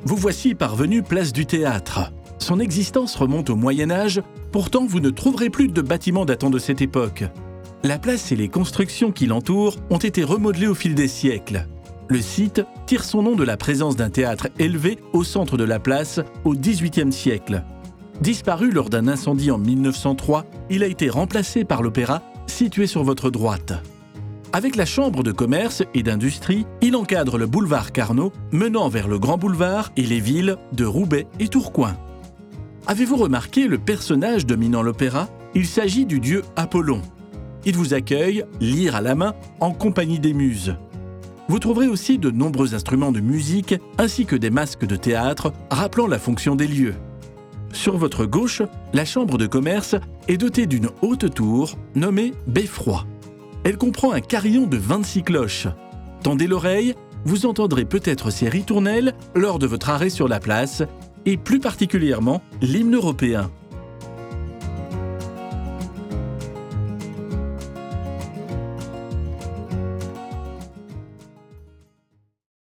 Vous voici parvenu place du Théâtre. Son existence remonte au Moyen-Âge, pourtant vous ne trouverez plus de bâtiments datant de cette époque. La place et les constructions qui l'entourent ont été remodelées au fil des siècles. Le site tire son nom de la présence d'un théâtre élevé au centre de la place au XVIIIe siècle. Disparu lors d'un incendie en 1903, il a été remplacé par l'Opéra, situé sur votre droite. Avec la chambre de commerce et d'industrie, il encadre le boulevard Carnot, menant vers le Grand Boulevard et les villes de Roubaix et Tourcoing. Avez-vous remarqué le personnage dominant l'opéra ? Il s'agit du dieu Apollon. Il vous accueille, lyre à la main, en compagnie des muses. Vous trouverez aussi de nombreux instruments de musique, ainsi que des masques de théâtre, rappelant la fonction des lieux. Sur votre gauche, la chambre de commerce est dotée d'une haute tour, nommée Beffroi. Elle comprend un carillon de 26 cloches. Tendez l'oreille, vous entendrez peut-être ces ritournelles lors de votre arrêt sur la place, et plus particulièrement l'hymne européen.